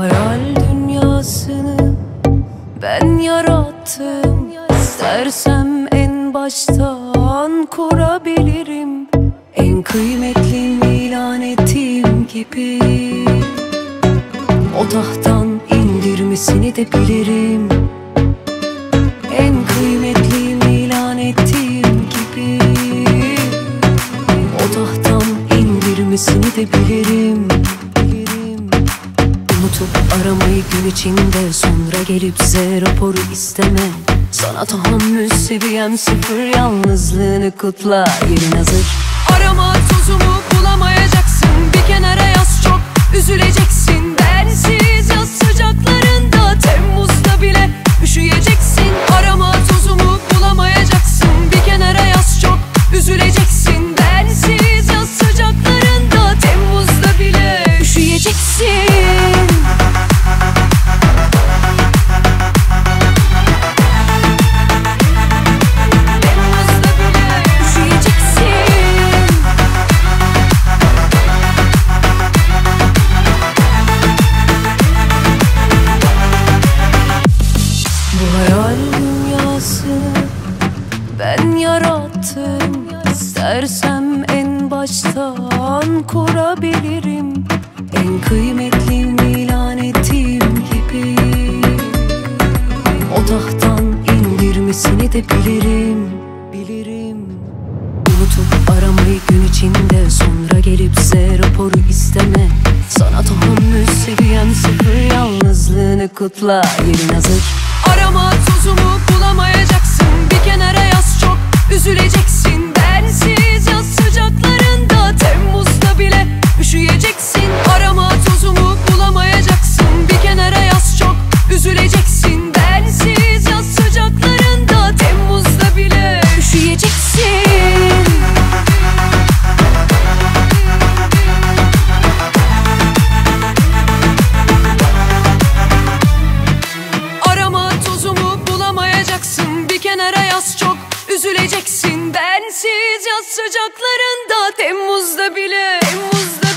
hayal dünyasını ben yarattım. İstersem en baştan kurabilirim. En kıymetlim ilan ettiğim gibi o tahttan indirmesini de bilirim. En kıymetlim ilan ettiğim gibi o tahttan indirmesini de bilirim. Unutup aramayı gün içinde, sonra gelip bize raporu isteme. Sana tahammül seviyem sıfır, yalnızlığını kutla, yerin hazır. Arama tozumu bulamayacaksın, bir kenara yaz, çok üzüleceksin. Bensiz yaz sıcaklarında, Temmuz'da bile üşüyeceksin. Arama tozumu bulamayacaksın, bir kenara yaz, çok üzüleceksin. Bensiz yaz sıcaklarında, Temmuz'da bile üşüyeceksin. Hayal dünyasını ben yarattım. İstersem en baştan kurabilirim. En kıymetlim ilan ettiğim gibi o tahttan indirmesini de bilirim. Unutup aramayı gün içinde, sonra gelip bize raporu isteme. Sana tahammül seviyem sıfır, yalnızlığını kutla, yerin hazır. Arama tozumu bulamayacaksın, bir kenara yaz, çok üzüleceksin. Bensiz yaz sıcaklarında, Temmuz'da bile üşüyeceksin. Arama tozumu bulamayacaksın, bir kenara yaz, çok üzüleceksin. Bensiz yaz sıcaklarında, Temmuz'da bile üşüyeceksin. Kenara yaz, çok üzüleceksin. Bensiz yaz sıcaklarında, Temmuz'da bile